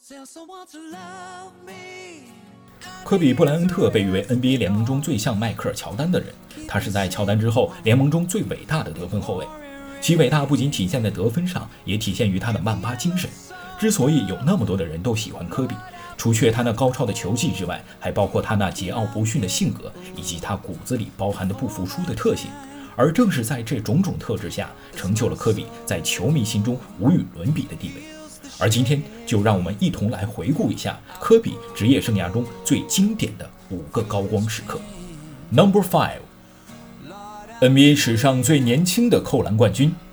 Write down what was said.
科比·布莱恩特被誉为 NBA 联盟中最像迈克尔·乔丹的人，他是在乔丹之后联盟中最伟大的得分后卫。其伟大不仅体现在得分上，也体现于他的曼巴精神。之所以有那么多的人都喜欢科比，除却他那高超的球技之外，还包括他那桀骜不驯的性格，以及他骨子里包含的不服输的特性。而正是在这种种特质下，成就了科比在球迷心中无与伦比的地位。而今天就让我们一同来回顾一下科比职业生涯中最经典的5个高光时刻。Number 5， NBA 史上最年轻的扣篮冠军